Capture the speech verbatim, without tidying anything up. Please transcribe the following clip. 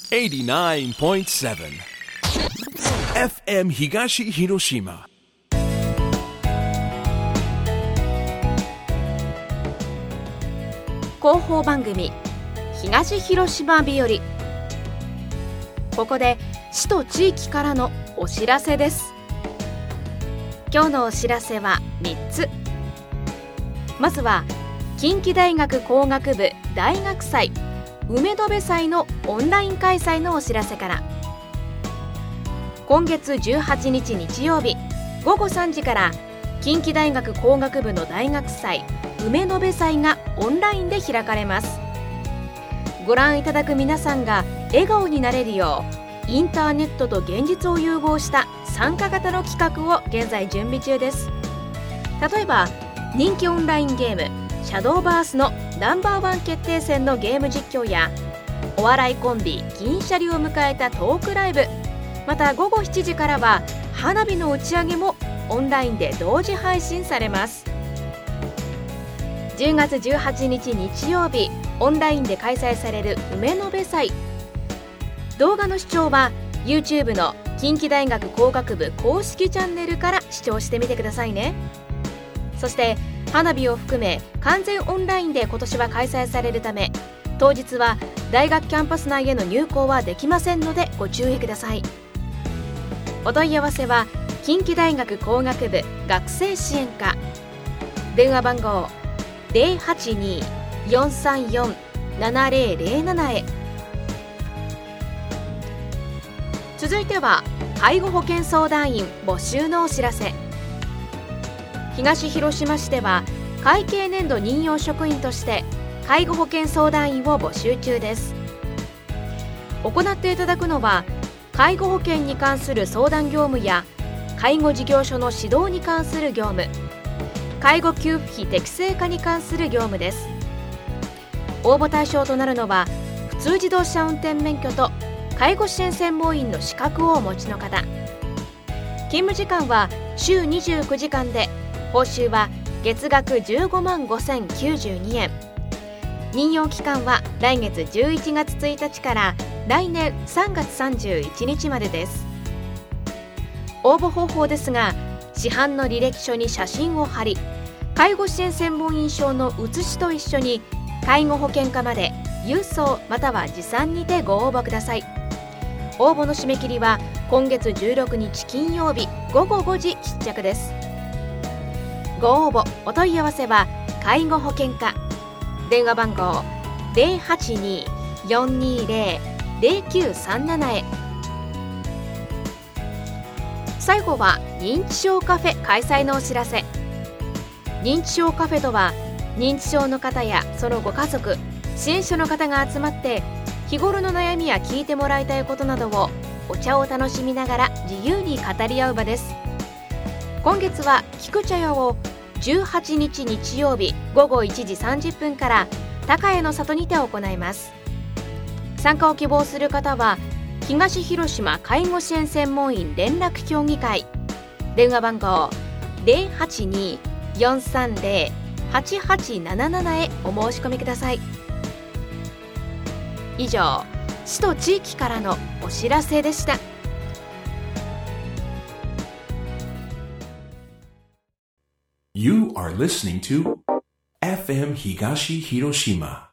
エイティナインポイントセブン エフエム 東広島。 広報番組東広島日和。ここで市と地域からのお知らせです。今日のお知らせはみっつ。まずは近畿大学工学部大学祭梅戸部祭のオンライン開催のお知らせから。今月じゅうはちにち日曜日ごごさんじから近畿大学工学部の大学祭梅戸部祭がオンラインで開かれます。ご覧いただく皆さんが笑顔になれるようインターネットと現実を融合した参加型の企画を現在準備中です。例えば人気オンラインゲームシャドーバースのナンバーワン決定戦のゲーム実況やお笑いコンビ銀シャリを迎えたトークライブ、またごごしちじからは花火の打ち上げもオンラインで同時配信されます。じゅうがつじゅうはちにち日曜日オンラインで開催される梅戸部祭。動画の視聴は YouTube の近畿大学工学部公式チャンネルから視聴してみてくださいね。そして花火を含め完全オンラインで今年は開催されるため、当日は大学キャンパス内への入校はできませんのでご注意ください。お問い合わせは近畿大学工学部学生支援課、電話番号 ゼロはちにー よんさんよん ななゼロゼロなな へ。続いては介護保険相談員募集のお知らせ。東広島市では会計年度任用職員として介護保険相談員を募集中です。行っていただくのは介護保険に関する相談業務や介護事業所の指導に関する業務、介護給付費適正化に関する業務です。応募対象となるのは普通自動車運転免許と介護支援専門員の資格をお持ちの方。勤務時間は週にじゅうくじかんで報酬は月額じゅうごまんごせんきゅうじゅうにえん。任用期間は来月じゅういちがつついたちから来年さんがつさんじゅういちにちまでです。応募方法ですが、市販の履歴書に写真を貼り、介護支援専門員証の写しと一緒に介護保険課まで郵送または持参にてご応募ください。応募の締め切りは今月じゅうろくにち金曜日ごごごじ必着です。ご応募お問い合わせは介護保険課、電話番号 ゼロはちにー よんにーゼロ ゼロきゅうさんなな へ。最後は認知症カフェ開催のお知らせ。認知症カフェとは認知症の方やそのご家族、支援者の方が集まって日頃の悩みや聞いてもらいたいことなどをお茶を楽しみながら自由に語り合う場です。今月は聞く茶屋をじゅうはちにち日曜日ごごいちじさんじゅっぷんから高江の里にて行います。参加を希望する方は東広島介護支援専門員連絡協議会、電話番号 ゼロはちにー よんさんゼロ はちはちなななな へお申し込みください。以上、市と地域からのお知らせでした。 You are listening to エフエム 東広島。